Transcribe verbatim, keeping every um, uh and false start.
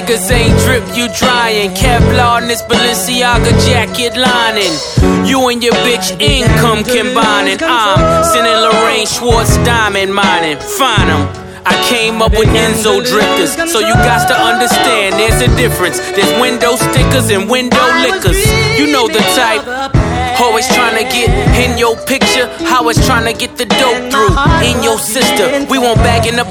niggas ain't drip, you drying. Kevlar in this Balenciaga jacket lining. You and your bitch income combining. I'm sending Lorraine Schwartz diamond mining. Find 'em. I came up with Enzo drifters, so you got to understand there's a difference. There's window stickers and window liquors. You know the type. Always trying to get in your picture. How it's trying to get the dope through. In your sister, we won't bag in the